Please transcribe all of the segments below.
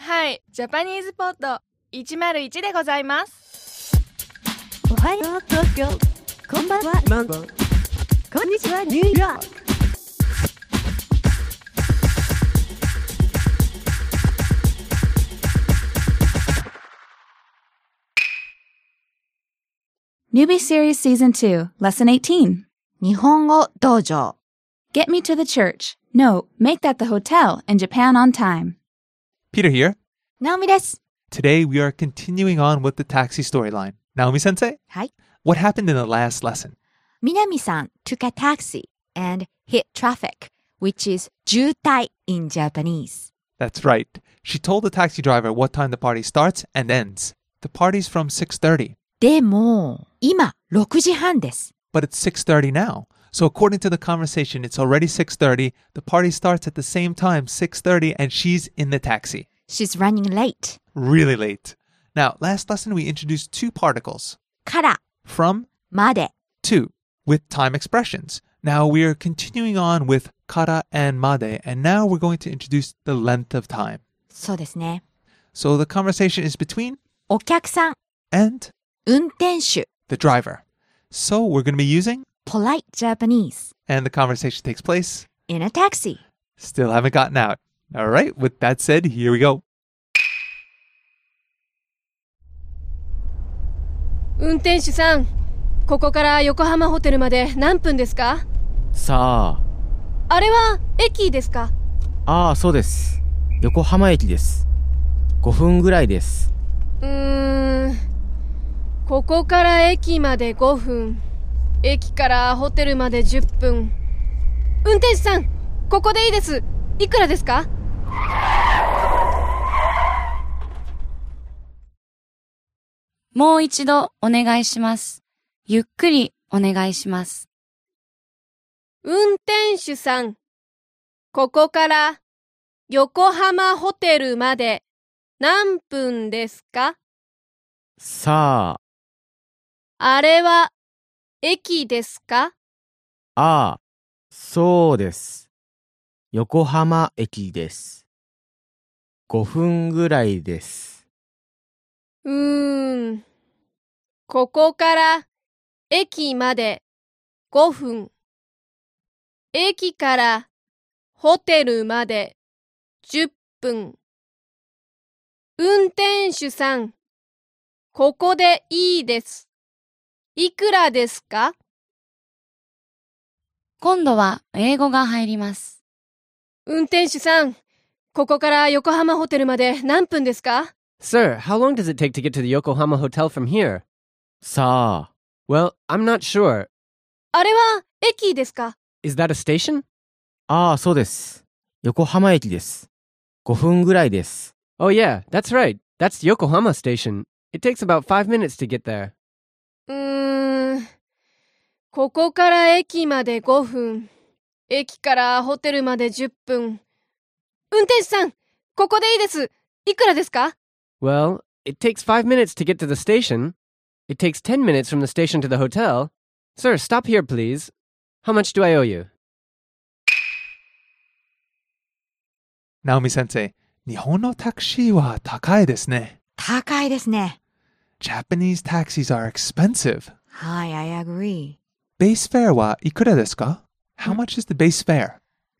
はい、ジャパニーズポット101でございます。 おはよう東京、こんばんはモンゴル、こんにちはニューヨーク。 Newbie Series Season 2, Lesson 18. 日本語道場。 Get me to the church. No, make that the hotel in Japan on time. Peter here. ナオミです。 Today we are continuing on with the taxi storyline. Naomi sensei, はい。 what happened in the last lesson? 南さん took a taxi and hit traffic, which is 渋滞 in Japanese. That's right. She told the taxi driver what time the party starts and ends. The party's from 6:30. でも、今6時半です。 But it's 6:30 now. So according to the conversation, it's already 6:30. The party starts at the same time, 6:30, and she's in the taxi. She's running late. Really late. Now, last lesson we introduced two particles. から From, まで to, with time expressions. Now we are continuing on with kara and made, and now we're going to introduce the length of time. そうですね。 So the conversation is between お客さん and 運転手 the driver. So we're going to be using, polite Japanese and the conversation takes place. in a taxi. Still haven't gotten out. All right, with that said, here we go. 運転手さん、ここから横浜ホテルまで何分ですか？ さあれは駅ですか？ あ、そうです。横浜駅です。5分ぐらいです。 ここから駅まで5分。駅からホテルまで10分。運転手さん、ここでいいです。いくらですか？ もう一度お願いします。ゆっくりお願いします。 運転手さん、ここから横浜ホテルまで何分ですか？ さあれは駅ですか？ あ、そうです。横浜駅です。5分ぐらいです。 ここから駅まで5分。駅からホテルまで10分。運転手さん、ここでいいです。いくらですか？ 今度は英語が入ります。 運転手さん、ここから横浜ホテルまで何分ですか？ Sir, how long does it take to get to the Yokohama Hotel from here? さあ、 Well, I'm not sure. あれは駅ですか？ Is that a station? ああ、そうです。横浜駅です。5分ぐらいです。 Oh yeah, that's right. That's Yokohama Station. It takes about 5 minutes to get there. ここから駅まで5分。駅からホテルまで10分。運転手さん、ここでいいです。いくらですか？ Well, it takes 5 minutes to get to the station. It takes 10 minutes from the station to the hotel. Sir, stop here, please. How much do I owe you? Naomi sensei, 日本のタクシーは高いですね。 高いですね。 Japanese taxis are expensive. はい、I agree. Base fare はいくらですか？ How much is the base fare?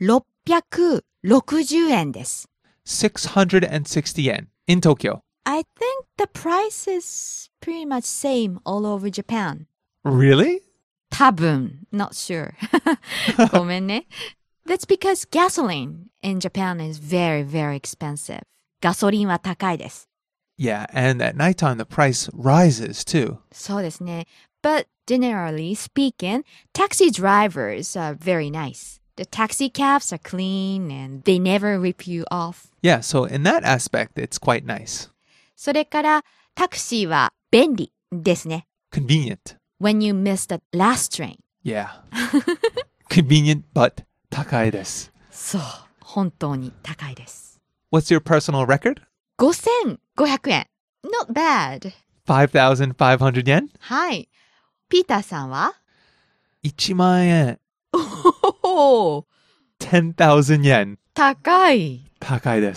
660円です。 660 yen in Tokyo. I think the price is pretty much same all over Japan. Really? 多分 not sure. ごめんね。That's because gasoline in Japan is very, very expensive. ガソリンは高いです。 Yeah, and at nighttime the price rises too. そうですね。But generally speaking, taxi drivers are very nice. The taxi cabs are clean and they never rip you off. Yeah, so in that aspect, it's quite nice. それからタクシーは便利ですね。 Convenient. When you miss the last train. Yeah. Convenient, but 高いです。 そう、本当に高いです。 What's your personal record? 5500円。Not bad. 5,500 yen? はい。ピーターさんは 1万円。 おお、 10,000 yen. 高い。 高いです。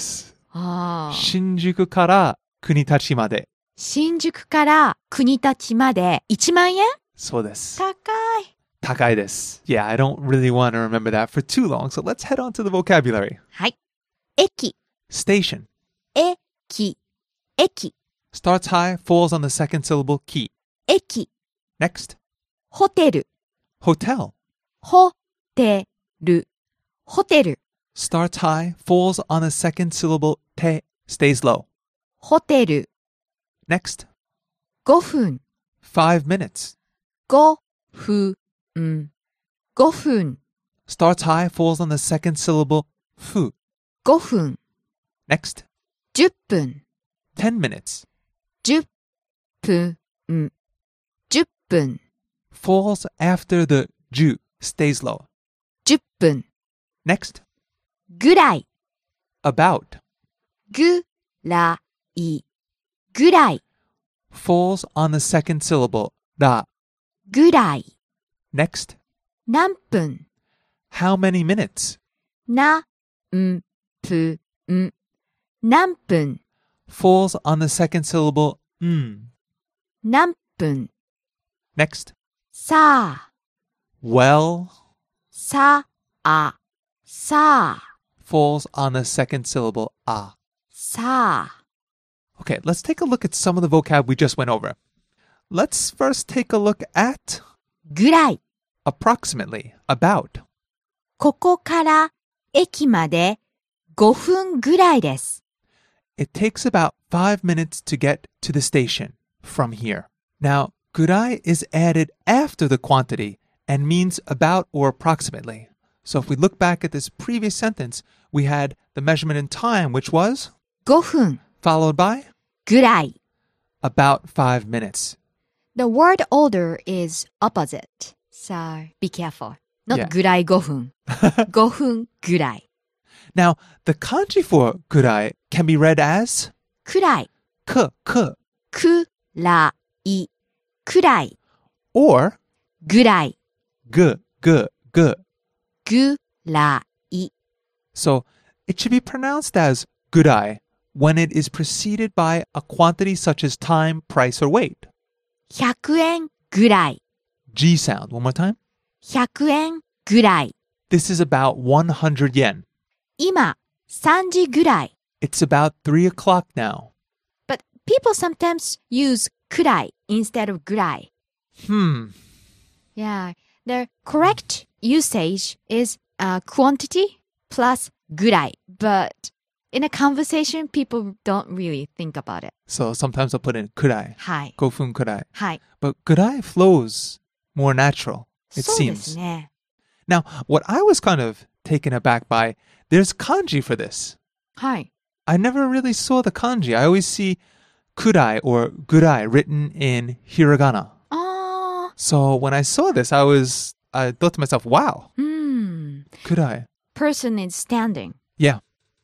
ああ。 新宿から国立まで。 新宿から国立まで1万円そうです。 高い。 高いです。Yeah, I don't really want to remember that for too long, so let's head on to the vocabulary. はい。駅、 Station. 駅、駅、 Starts high, falls on the second syllable key. 駅、 Next. ホテル、 Hotel. ホテル、ホテル、 Starts high, falls on the second syllable te, stays low. ホテル、 Next. 5分、 5 minutes. 5分、5分、 Starts high, falls on the second syllable fu. 5分、 Next. 10分、 10 minutes. 10分、10分、 Falls after the ju, stays low. 10分、 Next. ぐらい、 About. ぐらい、ぐらい、 Falls on the second syllable da. ぐらい、 Next. 何分、 How many minutes? な、ん、ぷ、ん、何分、 Falls on the second syllable 何分、 Next. さあ、 Well. さあ、さあ、 Falls on the second syllable ah. さあ。 Okay, let's take a look at some of the vocab we just went over. Let's first take a look at ぐらい。 approximately, about. ここから駅まで5分ぐらいです。 It takes about 5 minutes to get to the station from here. Now, gurai is added after the quantity and means about or approximately. So if we look back at this previous sentence, we had the measurement in time, which was 5分 followed by ぐらい。 about 5 minutes. The word order is opposite. So be careful. Not Yeah. ぐらい5分。5分ぐらい。 Now, the kanji for gurai can be read as くらい。 くくらい。くらい。 or ぐらい。 ぐぐらい。 So it should be pronounced as gurai when it is preceded by a quantity such as time, price, or weight. 100円ぐらい。 G sound. One more time. 100円ぐらい。 This is about 100 yen. 今、3時ぐらい。 It's about 3 o'clock now. But people sometimes use くらい instead of ぐらい。Yeah, the correct usage is quantity plus ぐらい. But in a conversation, people don't really think about it. So sometimes I'll put in kurai, はい。 gofun kurai. はい。 But gurai flows more natural, it そうです seems. ね。 Now, what I was kind of taken aback by, there's kanji for this. はい。 I never really saw the kanji. I always see kurai or gurai written in hiragana. あ So when I saw this, I thought to myself, wow, ー、 kurai. person is standing. Yeah.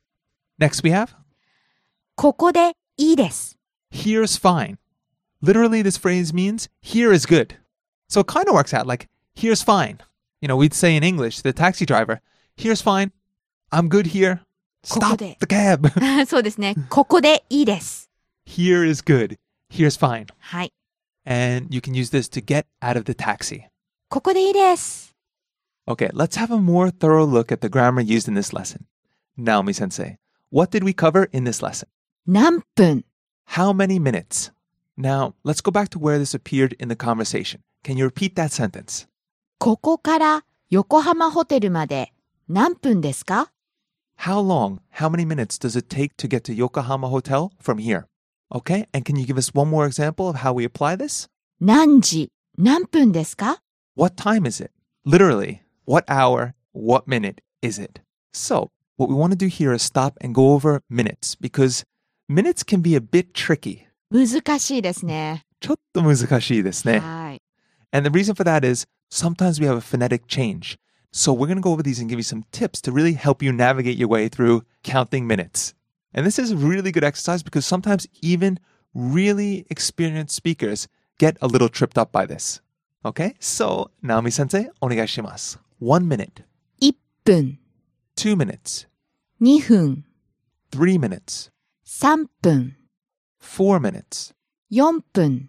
Next we have ここでいいです。 here's fine. Literally, this phrase means here is good. So it kind of works out like here's fine. You know, we'd say in English to the taxi driver, here's fine. I'm good here. Stop ここで。 the cab. そうですね。ここでいいです。 Here is good. Here's fine. はい。 And you can use this to get out of the taxi. ここでいいです。 Okay, let's have a more thorough look at the grammar used in this lesson. Naomi sensei, what did we cover in this lesson? 何分 How many minutes? Now, let's go back to where this appeared in the conversation. Can you repeat that sentence? ここから横浜ホテルまで何分ですか How long, how many minutes does it take to get to Yokohama Hotel from here? Okay, and can you give us one more example of how we apply this? 何時何分ですか What time is it? Literally, what hour, what minute is it? So, what we want to do here is stop and go over minutes because minutes can be a bit tricky. 難しいですね。 ちょっと難しいですね。 はい。 And the reason for that is sometimes we have a phonetic change. So we're going to go over these and give you some tips to really help you navigate your way through counting minutes. And this is a really good exercise because sometimes even really experienced speakers get a little tripped up by this. Okay? So, Naomi sensei, onegai shimasu. 1 minute, 1分、 2 minutes, 2分、 3 minutes, 3分、 4 minutes, 4分、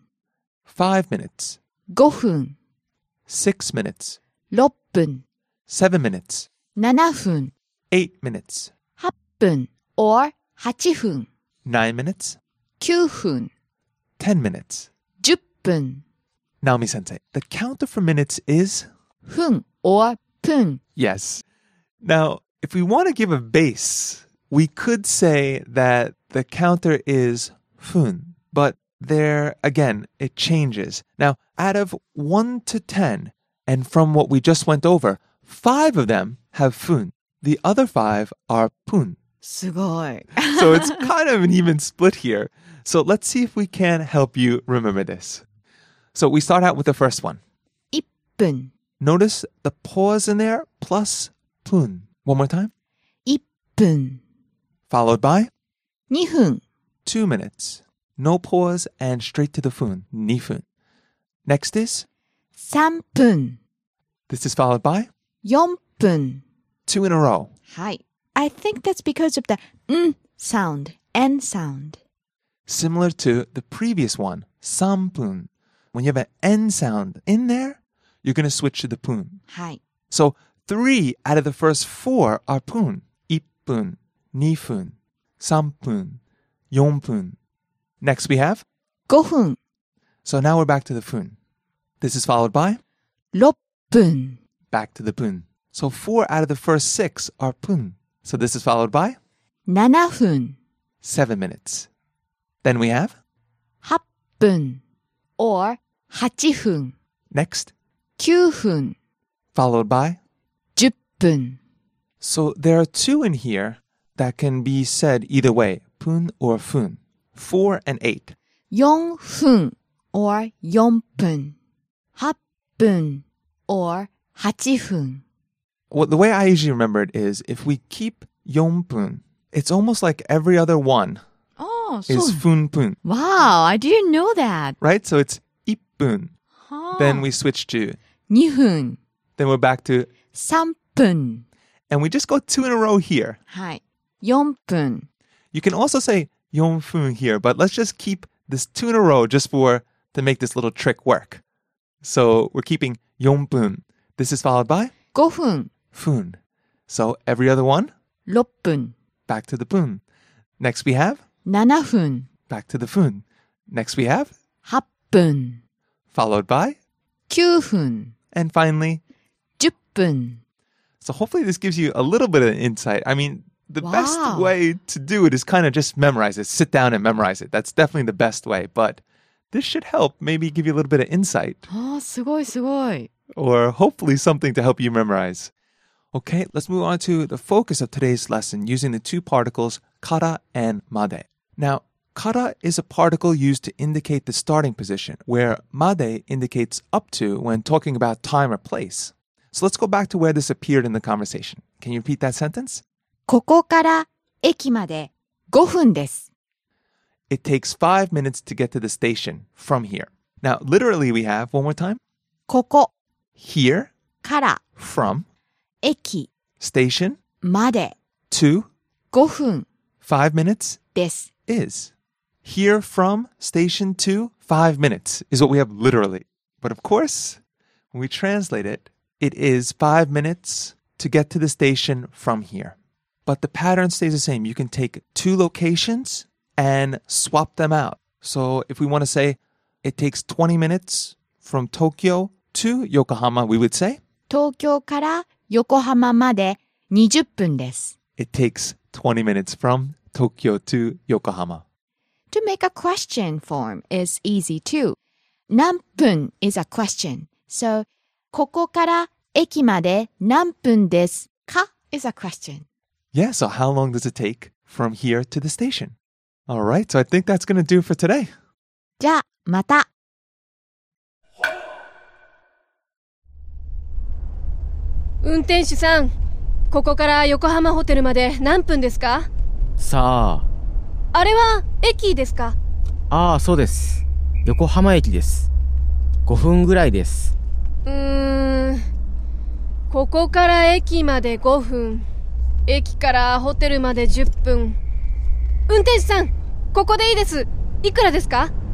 5 minutes, 5分、 6 minutes, 6分、 7 minutes, 7分、 8 minutes, 8分 or 8分、 9 minutes, 9分、 10 minutes. 10分、 Naomi Sensei, the counter for minutes is? 分 or 分。 Yes. Now, if we want to give a base, we could say that the counter is fun, but there, again, it changes. Now, out of 1 to 10, and from what we just went over, 5 of them have fun. The other 5 are pun. すごい。 So it's kind of an even split here. So let's see if we can help you remember this. So we start out with the first one. 1分、 Notice the pause in there plus pun. One more time. 1分、 Followed by 2分、 2 minutes. No pause and straight to the fun. 2分. Next is, 3分、 this is followed by 4分。 2 in a row. はい。I think that's because of the sound, N sound. Similar to the previous one, 3分. When you have an N sound in there, you're going to switch to the pun. はい。 So 3 out of the first 4 are pun. 1分, 2分, 3分, 4分. Next we have, 5分、 so now we're back to the fun. This is followed by 6分、 back to the pun. So 4 out of the first 6 are pun. So this is followed by 7分、 7 minutes. Then we have, 8分 or 8分、 next, 9分、 followed by. 10分。 So there are 2 in here that can be said either way, pun or fun. 4 and 8. 4分 or 4分。8分 or 8分。 Well, the way I usually remember it is if we keep 4分, it's almost like every other one Oh, is fun pun, Wow, I didn't know that. right? So it's 1分. Huh. Then we switch to, 2分、 then we're back to, 3分。 and we just go 2 in a row here. はい。4分。 You can also say 4分 here, but let's just keep this 2 in a row just to make this little trick work. So we're keeping 4分. This is followed by 5分、 fun. So every other one, 6分、 back to the pun. Next we have 7分、 back to the fun. Next we have 8分、 followed by, 9分、 and finally. 10分。 So hopefully this gives you a little bit of insight. I mean, the best Wow. way to do it is kind of just memorize it. Sit down and memorize it. That's definitely the best way. But this should help maybe give you a little bit of insight ああ、すごいすごい。 or hopefully something to help you memorize. Okay, let's move on to the focus of today's lesson using the 2 particles kara and made. Now, kara is a particle used to indicate the starting position, where made indicates up to when talking about time or place. So let's go back to where this appeared in the conversation. Can you repeat that sentence? ここから駅まで5分です。 It takes 5 minutes to get to the station from here. Now, literally we have, one more time, ここ here, から from, 駅 station, まで to, 5分 5 minutes です。 is. Here from, station to, 5 minutes is what we have literally. But of course, when we translate it, it is 5 minutes to get to the station from here. But the pattern stays the same. You can take 2 locations and swap them out. So if we want to say it takes 20 minutes from Tokyo to Yokohama, we would say 東京から横浜まで20分です。 it takes 20 minutes from Tokyo to Yokohama. To make a question form is easy too. 何分 is a question. So, ここから駅まで何分ですか is a question. Yeah, so how long does it take from here to the station? All right, so I think that's going to do for today. じゃあ、また。 運転手さん、ここから横浜ホテルまで何分ですか？ さあれは駅ですか？ あ、ああ、そうです。横浜駅です。5分ぐらいです。 ここから駅まで5分。駅からホテルまで10分。 運転手さん、ここでいいです。いくらですか？